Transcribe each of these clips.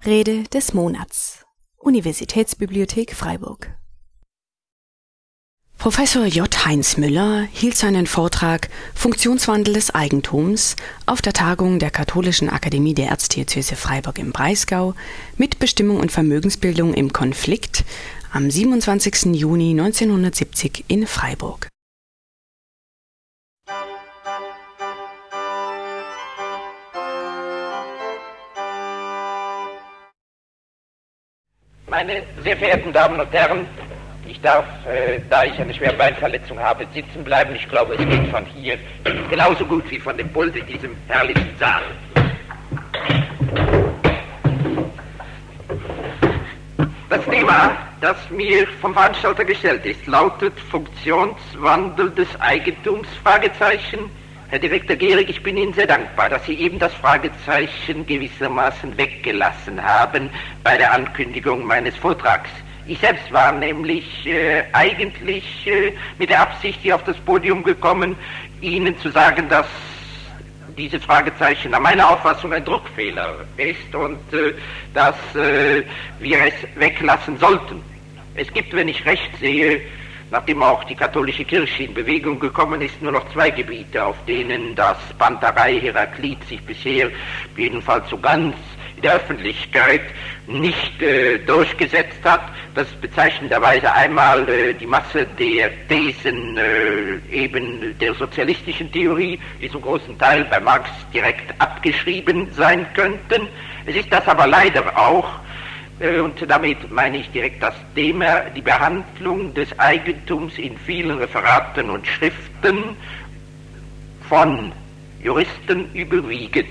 Rede des Monats. Universitätsbibliothek Freiburg. Professor J. Heinz Müller hielt seinen Vortrag Funktionswandel des Eigentums auf der Tagung der Katholischen Akademie der Erzdiözese Freiburg im Breisgau Mitbestimmung und Vermögensbildung im Konflikt am 27. Juni 1970 in Freiburg. Meine sehr verehrten Damen und Herren, ich darf, da ich eine schwere Beinverletzung habe, sitzen bleiben. Ich glaube, es geht von hier genauso gut wie von dem Pult in diesem herrlichen Saal. Das Thema, das mir vom Veranstalter gestellt ist, lautet Funktionswandel des Eigentums, Fragezeichen. Herr Direktor Gehrig, ich bin Ihnen sehr dankbar, dass Sie eben das Fragezeichen gewissermaßen weggelassen haben bei der Ankündigung meines Vortrags. Ich selbst war nämlich eigentlich mit der Absicht hier auf das Podium gekommen, Ihnen zu sagen, dass dieses Fragezeichen nach meiner Auffassung ein Druckfehler ist und dass wir es weglassen sollten. Es gibt, wenn ich recht sehe, nachdem auch die katholische Kirche in Bewegung gekommen ist, nur noch zwei Gebiete, auf denen das Panterei Heraklit sich bisher jedenfalls so ganz in der Öffentlichkeit nicht durchgesetzt hat. Das ist bezeichnenderweise einmal die Masse der Thesen eben der sozialistischen Theorie, die zum großen Teil bei Marx direkt abgeschrieben sein könnten. Es ist das aber leider auch, und damit meine ich direkt das Thema, die Behandlung des Eigentums in vielen Referaten und Schriften von Juristen überwiegend.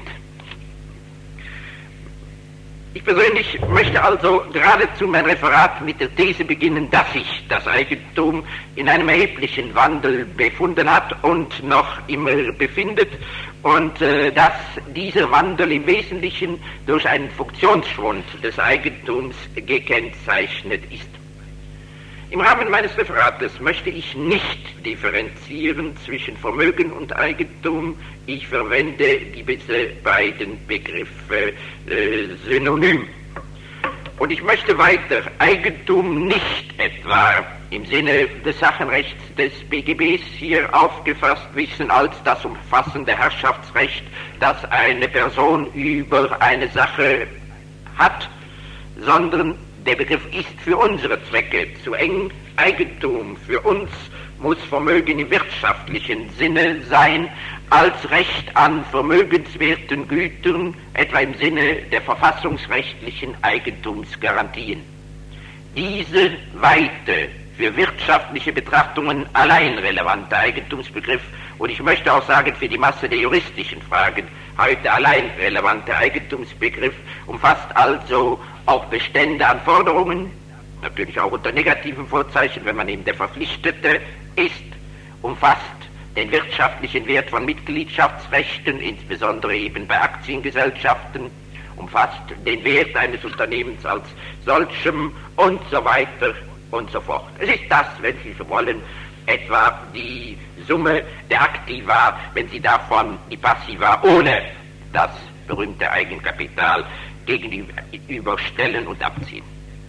Ich persönlich möchte also geradezu mein Referat mit der These beginnen, dass sich das Eigentum in einem erheblichen Wandel befunden hat und noch immer befindet und dass dieser Wandel im Wesentlichen durch einen Funktionsschwund des Eigentums gekennzeichnet ist. Im Rahmen meines Referates möchte ich nicht differenzieren zwischen Vermögen und Eigentum. Ich verwende diese beiden Begriffe synonym. Und ich möchte weiter Eigentum nicht etwa im Sinne des Sachenrechts des BGBs hier aufgefasst wissen als das umfassende Herrschaftsrecht, das eine Person über eine Sache hat, sondern der Begriff ist für unsere Zwecke zu eng. Eigentum für uns muss Vermögen im wirtschaftlichen Sinne sein, als Recht an vermögenswerten Gütern, etwa im Sinne der verfassungsrechtlichen Eigentumsgarantien. Diese weite, für wirtschaftliche Betrachtungen allein relevante Eigentumsbegriff, und ich möchte auch sagen, für die Masse der juristischen Fragen heute allein relevante Eigentumsbegriff, umfasst also auch Bestände an Forderungen, natürlich auch unter negativen Vorzeichen, wenn man eben der Verpflichtete ist, umfasst den wirtschaftlichen Wert von Mitgliedschaftsrechten, insbesondere eben bei Aktiengesellschaften, umfasst den Wert eines Unternehmens als solchem und so weiter und so fort. Es ist das, wenn Sie so wollen, etwa die Summe der Aktiva, wenn Sie davon die Passiva ohne das berühmte Eigenkapital gegenüberstellen und abziehen.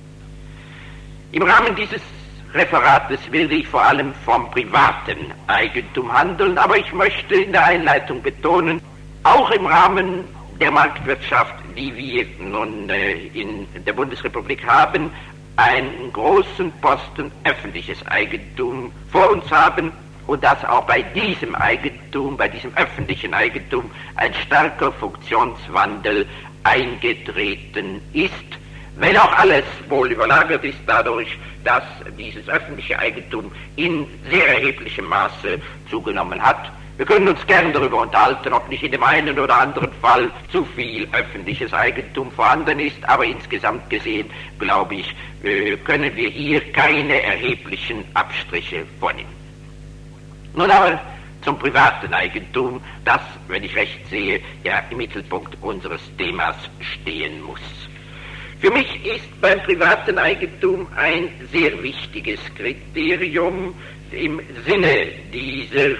Im Rahmen dieses Referates will ich vor allem vom privaten Eigentum handeln, aber ich möchte in der Einleitung betonen, auch im Rahmen der Marktwirtschaft, die wir nun in der Bundesrepublik haben, einen großen Posten öffentliches Eigentum vor uns haben und dass auch bei diesem Eigentum, bei diesem öffentlichen Eigentum ein starker Funktionswandel eingetreten ist, wenn auch alles wohl überlagert ist dadurch, dass dieses öffentliche Eigentum in sehr erheblichem Maße zugenommen hat. Wir können uns gern darüber unterhalten, ob nicht in dem einen oder anderen Fall zu viel öffentliches Eigentum vorhanden ist, aber insgesamt gesehen, glaube ich, können wir hier keine erheblichen Abstriche vornehmen. Nun aber zum privaten Eigentum, das, wenn ich recht sehe, ja im Mittelpunkt unseres Themas stehen muss. Für mich ist beim privaten Eigentum ein sehr wichtiges Kriterium im Sinne dieser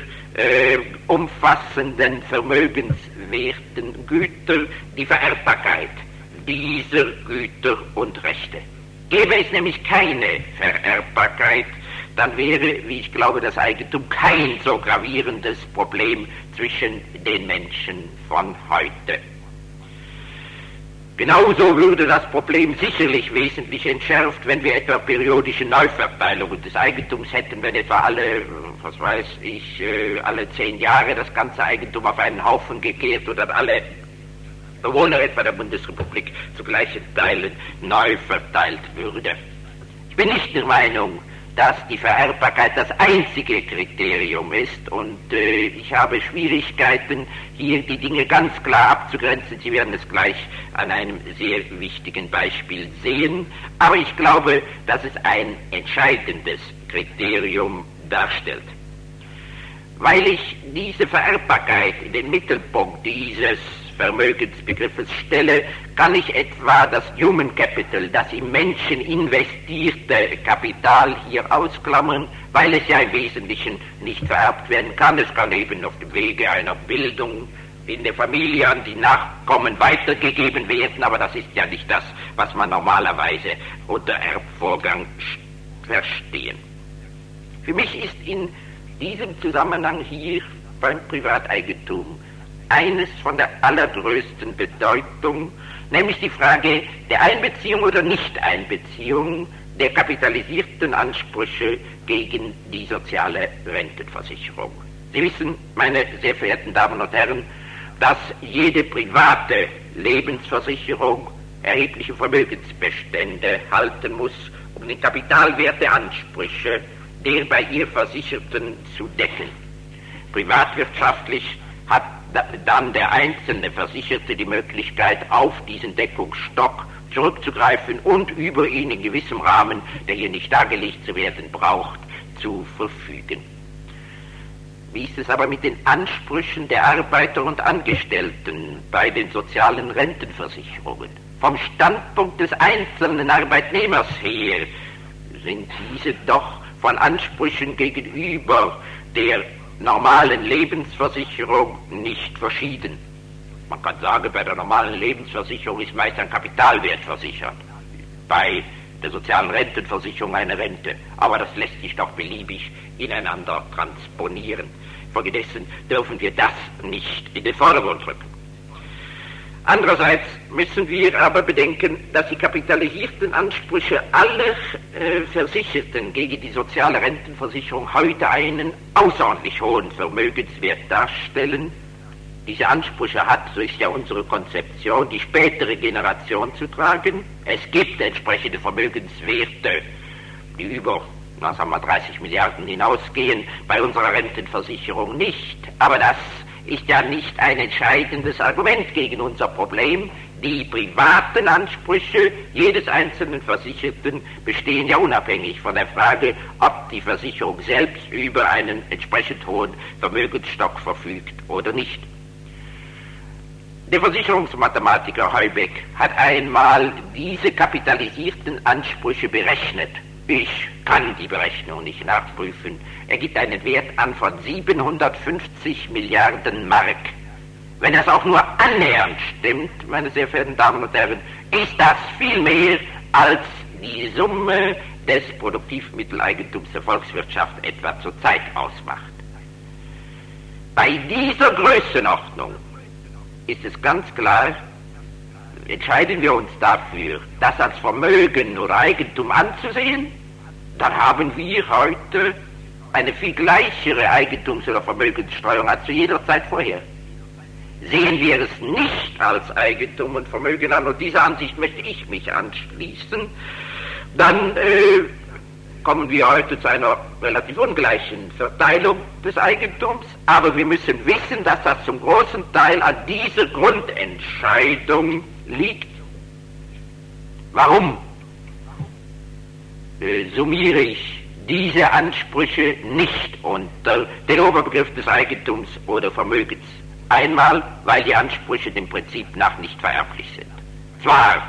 umfassenden vermögenswerten Güter die Vererbbarkeit. dieser Güter und Rechte. Gäbe es nämlich keine Vererbbarkeit, dann wäre, wie ich glaube, das Eigentum kein so gravierendes Problem zwischen den Menschen von heute. Genauso würde das Problem sicherlich wesentlich entschärft, wenn wir etwa periodische Neuverteilungen des Eigentums hätten, wenn etwa alle 10 Jahre das ganze Eigentum auf einen Haufen gekehrt oder alle Bewohner etwa der Bundesrepublik zu gleichen Teilen neu verteilt würde. Ich bin nicht der Meinung, dass die Vererbbarkeit das einzige Kriterium ist und ich habe Schwierigkeiten, hier die Dinge ganz klar abzugrenzen. Sie werden es gleich an einem sehr wichtigen Beispiel sehen, aber ich glaube, dass es ein entscheidendes Kriterium darstellt. Weil ich diese Vererbbarkeit in den Mittelpunkt dieses Vermögensbegriffes stelle, kann ich etwa das Human Capital, das im Menschen investierte Kapital hier ausklammern, weil es ja im Wesentlichen nicht vererbt werden kann. Es kann eben auf dem Wege einer Bildung in der Familie an die Nachkommen weitergegeben werden, aber das ist ja nicht das, was man normalerweise unter Erbvorgang verstehen. Für mich ist in diesem Zusammenhang hier beim Privateigentum eines von der allergrößten Bedeutung, nämlich die Frage der Einbeziehung oder Nicht-Einbeziehung der kapitalisierten Ansprüche gegen die soziale Rentenversicherung. Sie wissen, meine sehr verehrten Damen und Herren, dass jede private Lebensversicherung erhebliche Vermögensbestände halten muss, um die Kapitalwerteansprüche der bei ihr Versicherten zu decken. Privatwirtschaftlich hat dann der einzelne Versicherte die Möglichkeit, auf diesen Deckungsstock zurückzugreifen und über ihn in gewissem Rahmen, der hier nicht dargelegt zu werden braucht, zu verfügen. Wie ist es aber mit den Ansprüchen der Arbeiter und Angestellten bei den sozialen Rentenversicherungen? Vom Standpunkt des einzelnen Arbeitnehmers her sind diese doch von Ansprüchen gegenüber der normalen Lebensversicherung nicht verschieden. Man kann sagen, bei der normalen Lebensversicherung ist meist ein Kapitalwert versichert, bei der sozialen Rentenversicherung eine Rente, aber das lässt sich doch beliebig ineinander transponieren. Folgedessen dürfen wir das nicht in den Vordergrund rücken. Andererseits müssen wir aber bedenken, dass die kapitalisierten Ansprüche aller Versicherten gegen die soziale Rentenversicherung heute einen außerordentlich hohen Vermögenswert darstellen. Diese Ansprüche hat, so ist ja unsere Konzeption, die spätere Generation zu tragen. Es gibt entsprechende Vermögenswerte, die über 30 Milliarden hinausgehen, bei unserer Rentenversicherung nicht. Aber das ist ja nicht ein entscheidendes Argument gegen unser Problem. Die privaten Ansprüche jedes einzelnen Versicherten bestehen ja unabhängig von der Frage, ob die Versicherung selbst über einen entsprechend hohen Vermögensstock verfügt oder nicht. Der Versicherungsmathematiker Heubeck hat einmal diese kapitalisierten Ansprüche berechnet. Ich kann die Berechnung nicht nachprüfen. Er gibt einen Wert an von 750 Milliarden Mark. Wenn das auch nur annähernd stimmt, meine sehr verehrten Damen und Herren, ist das viel mehr als die Summe des Produktivmitteleigentums der Volkswirtschaft etwa zurzeit ausmacht. Bei dieser Größenordnung ist es ganz klar, entscheiden wir uns dafür, das als Vermögen oder Eigentum anzusehen, dann haben wir heute eine viel gleichere Eigentums- oder Vermögenssteuerung als zu jeder Zeit vorher. Sehen wir es nicht als Eigentum und Vermögen an, und dieser Ansicht möchte ich mich anschließen, dann kommen wir heute zu einer relativ ungleichen Verteilung des Eigentums, aber wir müssen wissen, dass das zum großen Teil an dieser Grundentscheidung liegt. Warum summiere ich diese Ansprüche nicht unter den Oberbegriff des Eigentums oder Vermögens? Einmal, weil die Ansprüche dem Prinzip nach nicht vererblich sind. Zwar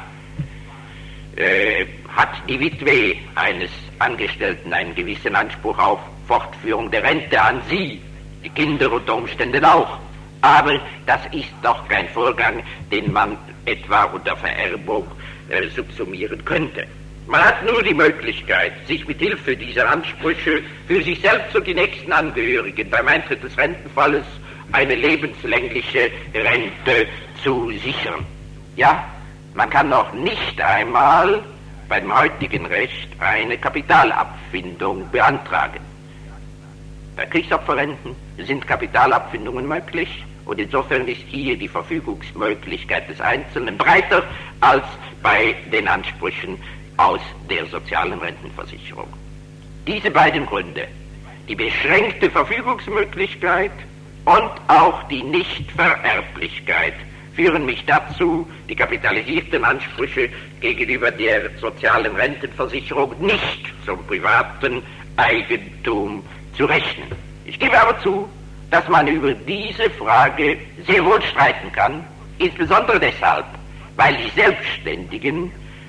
hat die Witwe eines Angestellten einen gewissen Anspruch auf Fortführung der Rente an sie, die Kinder unter Umständen auch. Aber das ist doch kein Vorgang, den man etwa unter Vererbung subsumieren könnte. Man hat nur die Möglichkeit, sich mit Hilfe dieser Ansprüche für sich selbst und die nächsten Angehörigen beim Eintritt des Rentenfalles eine lebenslängliche Rente zu sichern. Ja, man kann noch nicht einmal beim heutigen Recht eine Kapitalabfindung beantragen. Bei Kriegsopferrenten sind Kapitalabfindungen möglich und insofern ist hier die Verfügungsmöglichkeit des Einzelnen breiter als bei den Ansprüchen aus der sozialen Rentenversicherung. Diese beiden Gründe, die beschränkte Verfügungsmöglichkeit und auch die Nichtvererblichkeit, führen mich dazu, die kapitalisierten Ansprüche gegenüber der sozialen Rentenversicherung nicht zum privaten Eigentum zu rechnen. Ich gebe aber zu, dass man über diese Frage sehr wohl streiten kann, insbesondere deshalb, weil die Selbstständigen,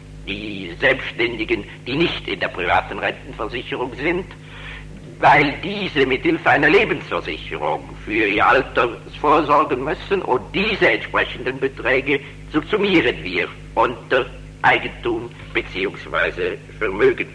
die nicht in der privaten Rentenversicherung sind, weil diese mit Hilfe einer Lebensversicherung für ihr Alter vorsorgen müssen und diese entsprechenden Beträge subsumieren wir unter Eigentum bzw. Vermögen.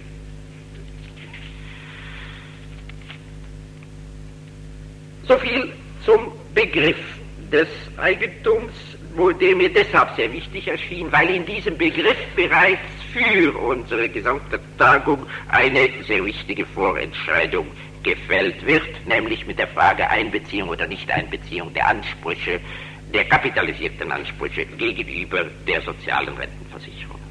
Soviel zum Begriff des Eigentums, der mir deshalb sehr wichtig erschien, weil in diesem Begriff bereits für unsere gesamte Tagung eine sehr wichtige Vorentscheidung gefällt wird, nämlich mit der Frage Einbeziehung oder Nichteinbeziehung der Ansprüche, der kapitalisierten Ansprüche gegenüber der sozialen Rentenversicherung.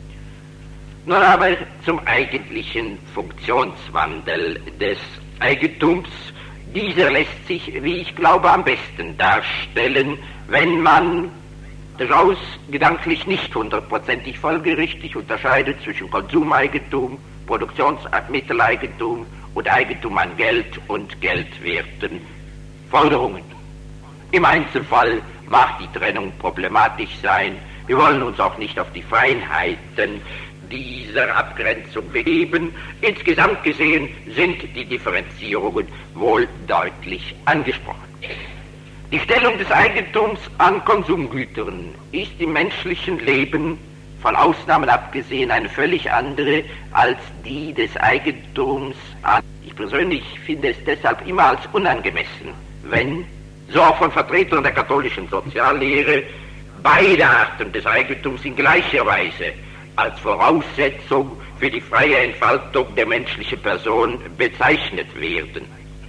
Nun aber zum eigentlichen Funktionswandel des Eigentums. Dieser lässt sich, wie ich glaube, am besten darstellen, wenn man durchaus gedanklich nicht hundertprozentig folgerichtig unterscheidet zwischen Konsumeigentum, Produktionsmitteleigentum und Eigentum an Geld und geldwerten Forderungen. Im Einzelfall mag die Trennung problematisch sein. Wir wollen uns auch nicht auf die Feinheiten dieser Abgrenzung begeben. Insgesamt gesehen sind die Differenzierungen wohl deutlich angesprochen. Die Stellung des Eigentums an Konsumgütern ist im menschlichen Leben, von Ausnahmen abgesehen, eine völlig andere als die des Eigentums an. Ich persönlich finde es deshalb immer als unangemessen, wenn, so auch von Vertretern der katholischen Soziallehre, beide Arten des Eigentums in gleicher Weise als Voraussetzung für die freie Entfaltung der menschlichen Person bezeichnet werden.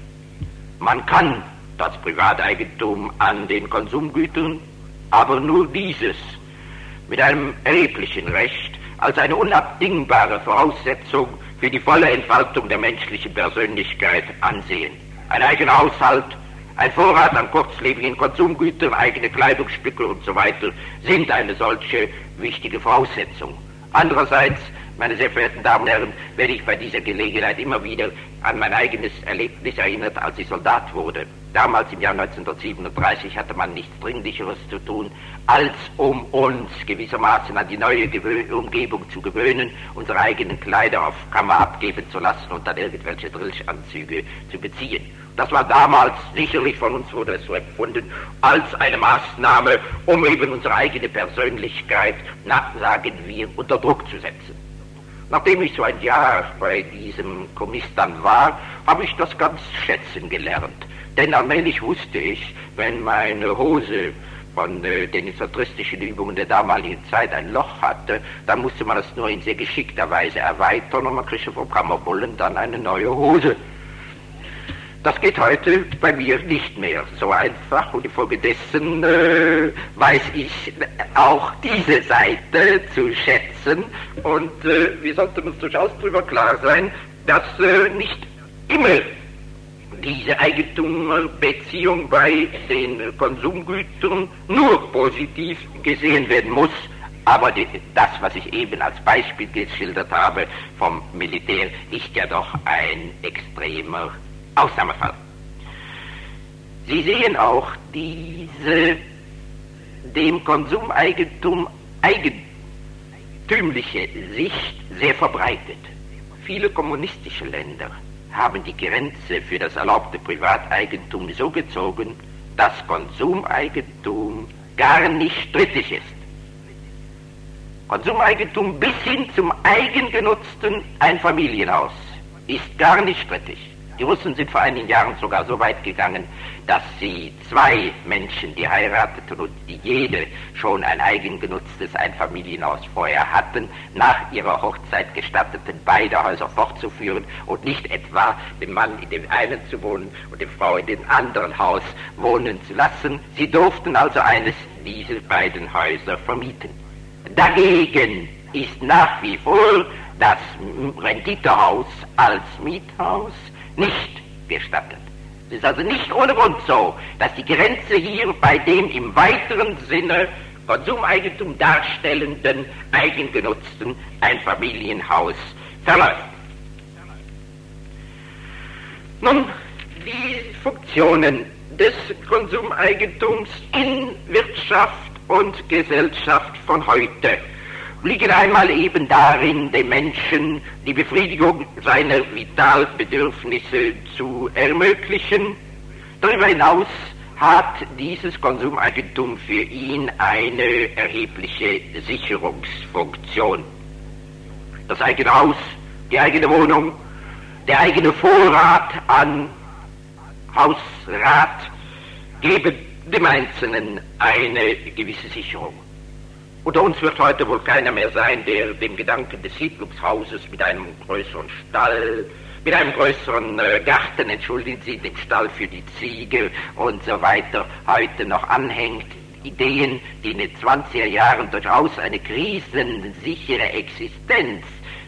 Man kann das Privateigentum an den Konsumgütern, aber nur dieses mit einem erheblichen Recht als eine unabdingbare Voraussetzung für die volle Entfaltung der menschlichen Persönlichkeit ansehen. Ein eigener Haushalt, ein Vorrat an kurzlebigen Konsumgütern, eigene Kleidungsstücke und so weiter sind eine solche wichtige Voraussetzung. Andererseits, meine sehr verehrten Damen und Herren, werde ich bei dieser Gelegenheit immer wieder an mein eigenes Erlebnis erinnert, als ich Soldat wurde. Damals im Jahr 1937 hatte man nichts Dringlicheres zu tun, als um uns gewissermaßen an die neue Umgebung zu gewöhnen, unsere eigenen Kleider auf Kammer abgeben zu lassen und dann irgendwelche Drillanzüge zu beziehen. Das war damals, sicherlich von uns wurde es so empfunden, als eine Maßnahme, um eben unsere eigene Persönlichkeit, sagen wir, unter Druck zu setzen. Nachdem ich so ein Jahr bei diesem Kommiss dann war, habe ich das ganz schätzen gelernt. Denn allmählich wusste ich, wenn meine Hose von den infanteristischen Übungen der damaligen Zeit ein Loch hatte, dann musste man es nur in sehr geschickter Weise erweitern und man kriegte vom Kammerbullen dann eine neue Hose. Das geht heute bei mir nicht mehr so einfach und infolgedessen weiß ich auch diese Seite zu schätzen und wir sollten uns durchaus darüber klar sein, dass nicht immer diese Eigentumsbeziehung bei den Konsumgütern nur positiv gesehen werden muss, aber das, was ich eben als Beispiel geschildert habe vom Militär, ist ja doch ein extremer Ausnahmefall. Sie sehen auch diese dem Konsumeigentum eigentümliche Sicht sehr verbreitet. Viele kommunistische Länder haben die Grenze für das erlaubte Privateigentum so gezogen, dass Konsumeigentum gar nicht strittig ist. Konsumeigentum bis hin zum eigengenutzten Einfamilienhaus ist gar nicht strittig. Die Russen sind vor einigen Jahren sogar so weit gegangen, dass sie zwei Menschen, die heirateten und die jede schon ein eigengenutztes Einfamilienhaus vorher hatten, nach ihrer Hochzeit gestatteten, beide Häuser fortzuführen und nicht etwa dem Mann in dem einen zu wohnen und die Frau in dem anderen Haus wohnen zu lassen. Sie durften also eines dieser beiden Häuser vermieten. Dagegen ist nach wie vor das Renditehaus als Miethaus nicht gestattet. Es ist also nicht ohne Grund so, dass die Grenze hier bei dem im weiteren Sinne Konsumeigentum darstellenden, eigengenutzten Einfamilienhaus verläuft. Nun, die Funktionen des Konsumeigentums in Wirtschaft und Gesellschaft von heute liegen einmal eben darin, dem Menschen die Befriedigung seiner Vitalbedürfnisse zu ermöglichen. Darüber hinaus hat dieses Konsumeigentum für ihn eine erhebliche Sicherungsfunktion. Das eigene Haus, die eigene Wohnung, der eigene Vorrat an Hausrat geben dem Einzelnen eine gewisse Sicherung. Unter uns wird heute wohl keiner mehr sein, der dem Gedanken des Siedlungshauses mit einem größeren Stall, mit einem größeren Garten, entschuldigen Sie, dem Stall für die Ziege und so weiter, heute noch anhängt. Ideen, die in den 20er Jahren durchaus eine krisensichere Existenz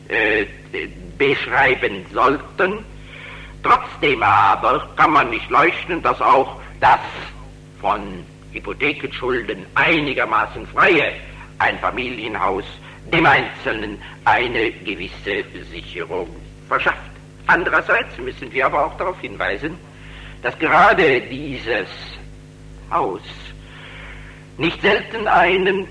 beschreiben sollten. Trotzdem aber kann man nicht leugnen, dass auch das von Hypothekenschulden einigermaßen freie Einfamilienhaus dem Einzelnen eine gewisse Sicherung verschafft. Andererseits müssen wir aber auch darauf hinweisen, dass gerade dieses Haus nicht selten eine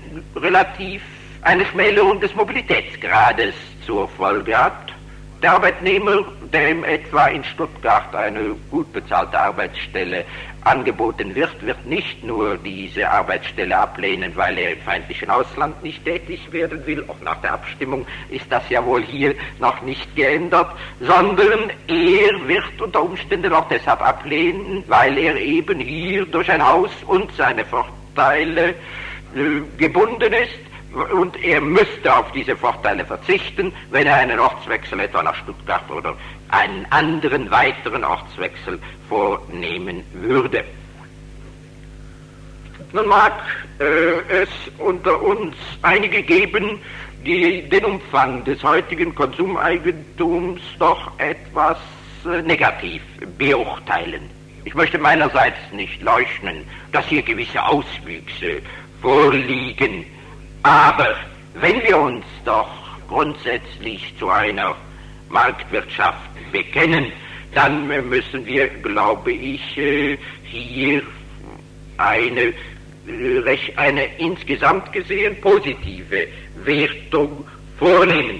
Schmälerung des Mobilitätsgrades zur Folge hat. Der Arbeitnehmer, dem etwa in Stuttgart eine gut bezahlte Arbeitsstelle angeboten wird, wird nicht nur diese Arbeitsstelle ablehnen, weil er im feindlichen Ausland nicht tätig werden will, auch nach der Abstimmung ist das ja wohl hier noch nicht geändert, sondern er wird unter Umständen auch deshalb ablehnen, weil er eben hier durch ein Haus und seine Vorteile gebunden ist. Und er müsste auf diese Vorteile verzichten, wenn er einen Ortswechsel etwa nach Stuttgart oder einen anderen weiteren Ortswechsel vornehmen würde. Nun mag es unter uns einige geben, die den Umfang des heutigen Konsumeigentums doch etwas negativ beurteilen. Ich möchte meinerseits nicht leugnen, dass hier gewisse Auswüchse vorliegen. Aber wenn wir uns doch grundsätzlich zu einer Marktwirtschaft bekennen, dann müssen wir, glaube ich, hier eine insgesamt gesehen positive Wertung vornehmen.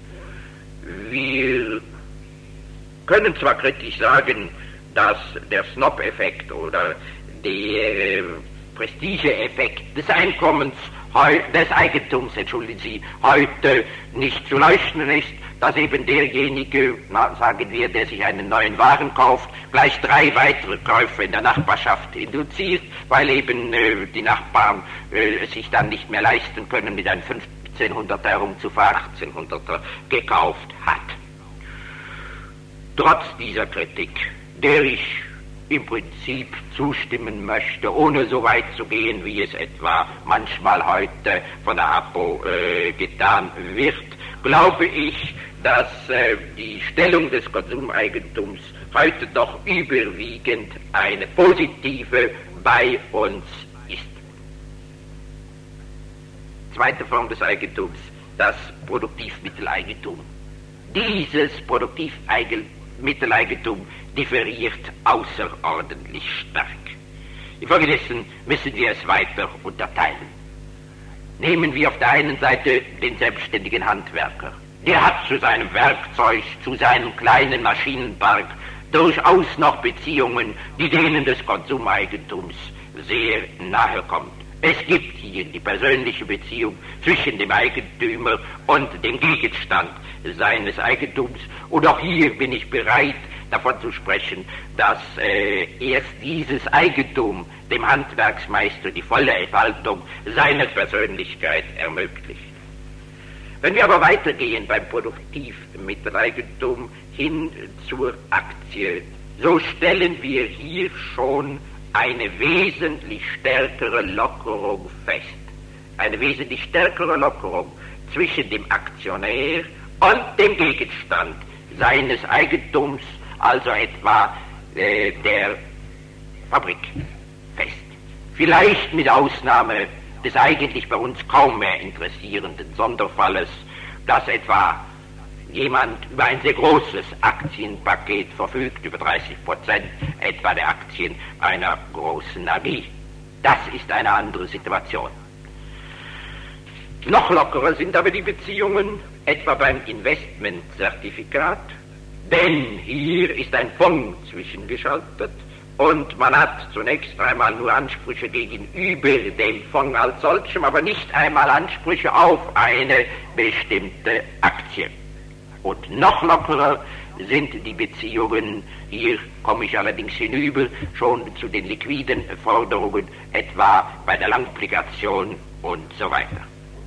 Wir können zwar kritisch sagen, dass der Snob-Effekt oder der Prestige-Effekt des Eigentums, entschuldigen Sie, heute nicht zu leugnen ist, dass eben derjenige, sagen wir, der sich einen neuen Wagen kauft, gleich 3 weitere Käufe in der Nachbarschaft induziert, weil eben die Nachbarn sich dann nicht mehr leisten können, mit einem 1500er herumzufahren, 1800er gekauft hat. Trotz dieser Kritik, der ich im Prinzip zustimmen möchte, ohne so weit zu gehen, wie es etwa manchmal heute von der APO getan wird, glaube ich, dass die Stellung des Konsumeigentums heute doch überwiegend eine positive bei uns ist. Zweite Form des Eigentums, das Produktivmitteleigentum. Dieses Produktivmitteleigentum differiert außerordentlich stark. Infolgedessen müssen wir es weiter unterteilen. Nehmen wir auf der einen Seite den selbstständigen Handwerker. Der hat zu seinem Werkzeug, zu seinem kleinen Maschinenpark durchaus noch Beziehungen, die denen des Konsumeigentums sehr nahe kommt. Es gibt hier die persönliche Beziehung zwischen dem Eigentümer und dem Gegenstand seines Eigentums. Und auch hier bin ich bereit, davon zu sprechen, dass erst dieses Eigentum dem Handwerksmeister die volle Entfaltung seiner Persönlichkeit ermöglicht. Wenn wir aber weitergehen beim Produktivmitteleigentum hin zur Aktie, so stellen wir hier schon eine wesentlich stärkere Lockerung fest. Eine wesentlich stärkere Lockerung zwischen dem Aktionär und dem Gegenstand seines Eigentums, also etwa der Fabrik, fest. Vielleicht mit Ausnahme des eigentlich bei uns kaum mehr interessierenden Sonderfalles, dass etwa jemand über ein sehr großes Aktienpaket verfügt, über 30% etwa der Aktien einer großen AG. Das ist eine andere Situation. Noch lockerer sind aber die Beziehungen etwa beim Investmentzertifikat, denn hier ist ein Fonds zwischengeschaltet und man hat zunächst einmal nur Ansprüche gegenüber dem Fonds als solchem, aber nicht einmal Ansprüche auf eine bestimmte Aktie. Und noch lockerer sind die Beziehungen, hier komme ich allerdings hinüber, schon zu den liquiden Forderungen, etwa bei der Langobligation und so weiter.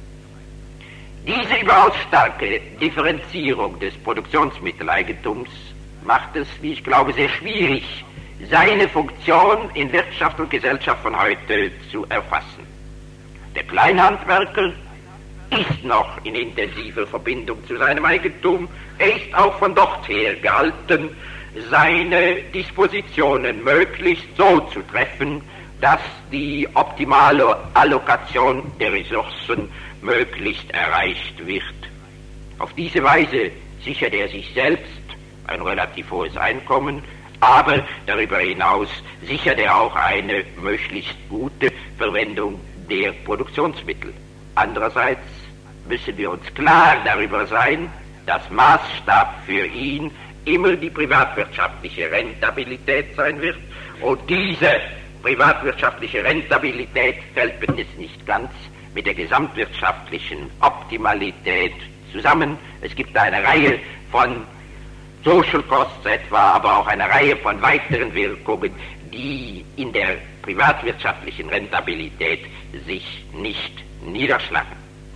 Diese überaus starke Differenzierung des Produktionsmitteleigentums macht es, wie ich glaube, sehr schwierig, seine Funktion in Wirtschaft und Gesellschaft von heute zu erfassen. Der Kleinhandwerker ist noch in intensiver Verbindung zu seinem Eigentum. Er ist auch von dort her gehalten, seine Dispositionen möglichst so zu treffen, dass die optimale Allokation der Ressourcen möglichst erreicht wird. Auf diese Weise sichert er sich selbst ein relativ hohes Einkommen, aber darüber hinaus sichert er auch eine möglichst gute Verwendung der Produktionsmittel. Andererseits müssen wir uns klar darüber sein, dass Maßstab für ihn immer die privatwirtschaftliche Rentabilität sein wird. Und diese privatwirtschaftliche Rentabilität fällt es nicht ganz mit der gesamtwirtschaftlichen Optimalität zusammen. Es gibt eine Reihe von Social Costs etwa, aber auch eine Reihe von weiteren Wirkungen, die in der privatwirtschaftlichen Rentabilität sich nicht niederschlagen.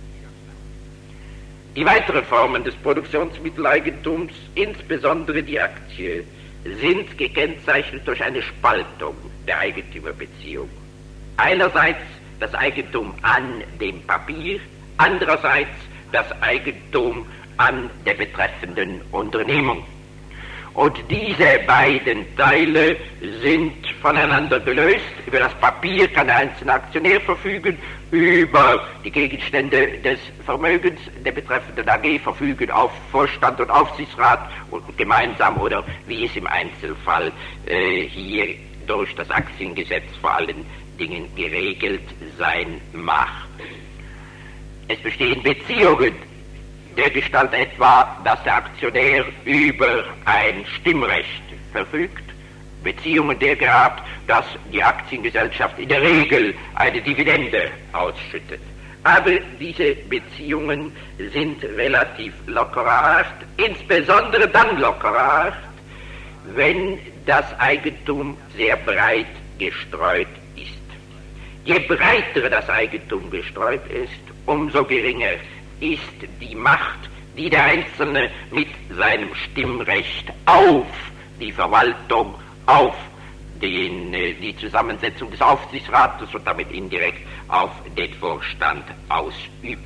Die weiteren Formen des Produktionsmitteleigentums, insbesondere die Aktie, sind gekennzeichnet durch eine Spaltung der Eigentümerbeziehung. Einerseits das Eigentum an dem Papier, andererseits das Eigentum an der betreffenden Unternehmung. Und diese beiden Teile sind voneinander gelöst. Über das Papier kann der einzelne Aktionär verfügen, über die Gegenstände des Vermögens der betreffenden AG verfügen auf Vorstand und Aufsichtsrat und gemeinsam oder wie es im Einzelfall hier durch das Aktiengesetz vor allen Dingen geregelt sein mag. Es bestehen Beziehungen der Gestalt etwa, dass der Aktionär über ein Stimmrecht verfügt, Beziehungen der Art, dass die Aktiengesellschaft in der Regel eine Dividende ausschüttet. Aber diese Beziehungen sind relativ lockerer Art, insbesondere dann lockerer Art, wenn das Eigentum sehr breit gestreut ist. Je breiter das Eigentum gestreut ist, umso geringer ist die Macht, die der Einzelne mit seinem Stimmrecht auf die Verwaltung, auf die Zusammensetzung des Aufsichtsrates und damit indirekt auf den Vorstand ausübt.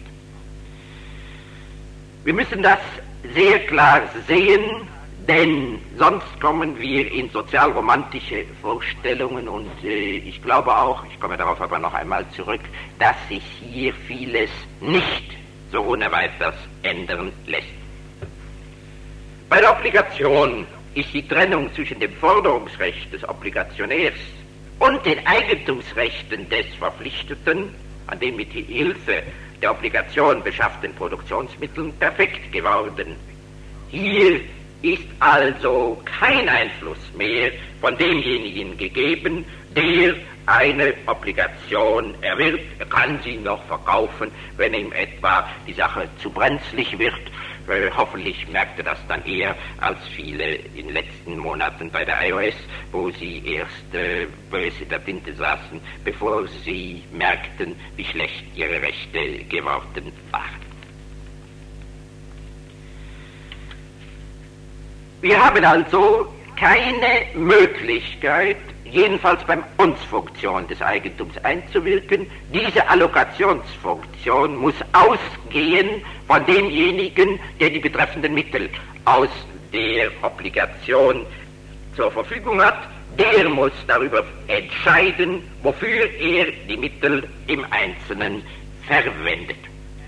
Wir müssen das sehr klar sehen, denn sonst kommen wir in sozialromantische Vorstellungen und ich glaube auch, ich komme darauf aber noch einmal zurück, dass sich hier vieles nicht so ohne weiteres ändern lässt. Bei der Obligation ist die Trennung zwischen dem Forderungsrecht des Obligationärs und den Eigentumsrechten des Verpflichteten an den mit Hilfe der Obligation beschafften Produktionsmitteln perfekt geworden. Hier ist also kein Einfluss mehr von demjenigen gegeben, der eine Obligation erwirbt. Er kann sie noch verkaufen, wenn ihm etwa die Sache zu brenzlig wird. Hoffentlich merkte das dann eher als viele in den letzten Monaten bei der iOS, wo sie erst böse in der Tinte saßen, bevor sie merkten, wie schlecht ihre Rechte geworden waren. Wir haben also keine Möglichkeit, jedenfalls beim Uns-Funktion des Eigentums einzuwirken. Diese Allokationsfunktion muss ausgehen von demjenigen, der die betreffenden Mittel aus der Obligation zur Verfügung hat. Der muss darüber entscheiden, wofür er die Mittel im Einzelnen verwendet.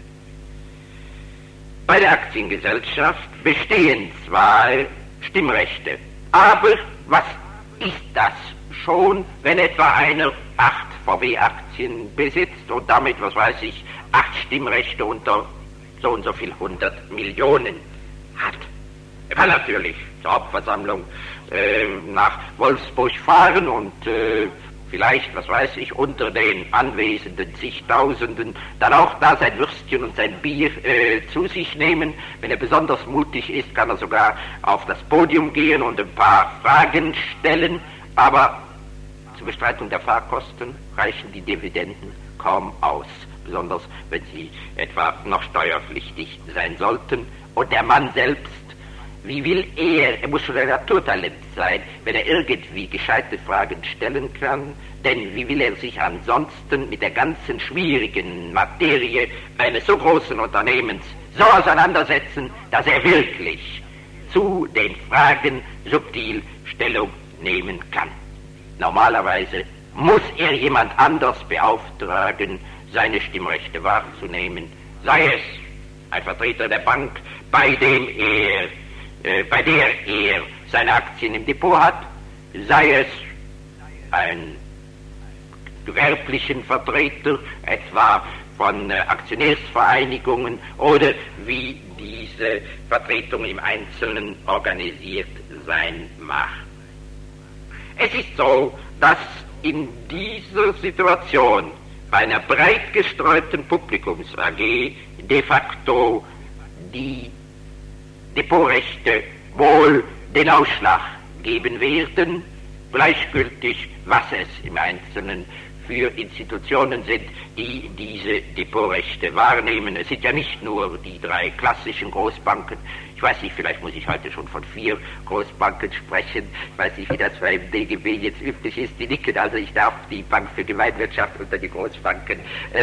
Bei der Aktiengesellschaft bestehen zwar Stimmrechte, aber was ist das schon, wenn etwa einer 8 VW-Aktien besitzt und damit, 8 Stimmrechte unter so und so viel 100 Millionen hat? Er kann natürlich zur Hauptversammlung nach Wolfsburg fahren und vielleicht, unter den anwesenden zigtausenden dann auch da sein Würstchen und sein Bier zu sich nehmen. Wenn er besonders mutig ist, kann er sogar auf das Podium gehen und ein paar Fragen stellen, aber zur Bestreitung der Fahrkosten reichen die Dividenden kaum aus, besonders wenn sie etwa noch steuerpflichtig sein sollten. Und der Mann selbst, wie will er muss schon ein Naturtalent sein, wenn er irgendwie gescheite Fragen stellen kann, denn wie will er sich ansonsten mit der ganzen schwierigen Materie eines so großen Unternehmens so auseinandersetzen, dass er wirklich zu den Fragen subtil Stellung nehmen kann. Normalerweise muss er jemand anders beauftragen, seine Stimmrechte wahrzunehmen, sei es ein Vertreter der Bank, bei der er seine Aktien im Depot hat, sei es ein gewerblichen Vertreter, etwa von Aktionärsvereinigungen oder wie diese Vertretung im Einzelnen organisiert sein mag. Es ist so, dass in dieser Situation bei einer breit gestreuten Publikums-AG de facto die Depotrechte wohl den Ausschlag geben werden, gleichgültig, was es im Einzelnen für Institutionen sind, die diese Depotrechte wahrnehmen. Es sind ja nicht nur die 3 klassischen Großbanken. Ich weiß nicht, vielleicht muss ich heute schon von 4 Großbanken sprechen. Ich weiß nicht, wie das beim DGB jetzt üblich ist. Die nicken, also ich darf die Bank für Gemeinwirtschaft unter die Großbanken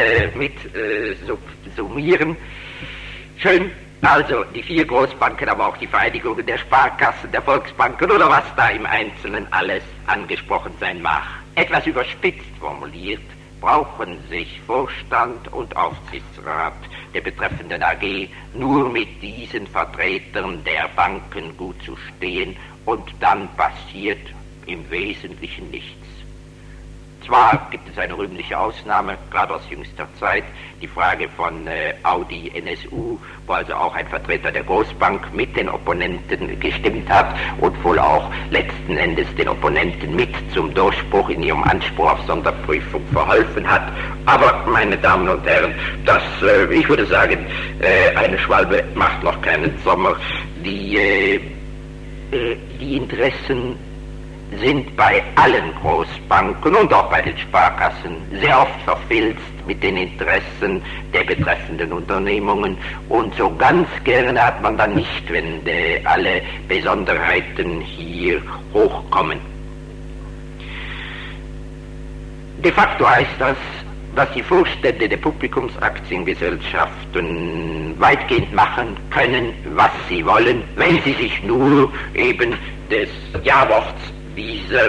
summieren. Schön. Also die 4 Großbanken, aber auch die Vereinigungen der Sparkassen, der Volksbanken oder was da im Einzelnen alles angesprochen sein mag. Etwas überspitzt formuliert, brauchen sich Vorstand und Aufsichtsrat der betreffenden AG nur mit diesen Vertretern der Banken gut zu stehen und dann passiert im Wesentlichen nichts. Zwar gibt es eine rühmliche Ausnahme, gerade aus jüngster Zeit, die Frage von Audi NSU, wo also auch ein Vertreter der Großbank mit den Opponenten gestimmt hat und wohl auch letzten Endes den Opponenten mit zum Durchbruch in ihrem Anspruch auf Sonderprüfung verholfen hat. Aber, meine Damen und Herren, ich würde sagen, eine Schwalbe macht noch keinen Sommer. Die Interessen sind bei allen Großbanken und auch bei den Sparkassen sehr oft verfilzt mit den Interessen der betreffenden Unternehmungen und so ganz gerne hat man dann nicht, wenn alle Besonderheiten hier hochkommen. De facto heißt das, dass die Vorstände der Publikumsaktiengesellschaften weitgehend machen können, was sie wollen, wenn sie sich nur eben des Ja-Worts dieser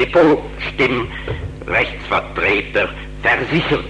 Depotstimmrechtsvertreter versichern.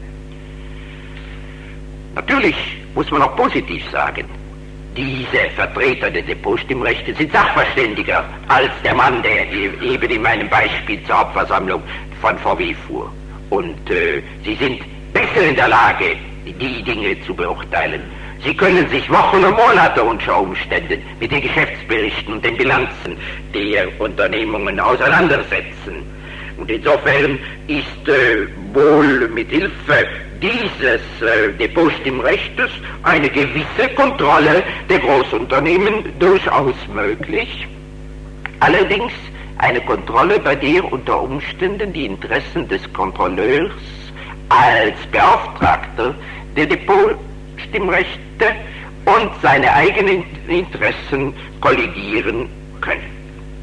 Natürlich muss man auch positiv sagen, diese Vertreter der Depotstimmrechte sind Sachverständiger als der Mann, der eben in meinem Beispiel zur Hauptversammlung von VW fuhr. Und sie sind besser in der Lage, die Dinge zu beurteilen. Sie können sich Wochen und Monate unter Umständen mit den Geschäftsberichten und den Bilanzen der Unternehmungen auseinandersetzen. Und insofern ist wohl mit Hilfe dieses Depotstimmrechtes eine gewisse Kontrolle der Großunternehmen durchaus möglich. Allerdings eine Kontrolle, bei der unter Umständen die Interessen des Kontrolleurs als Beauftragter der Depotstimmrechte und seine eigenen Interessen kollidieren können.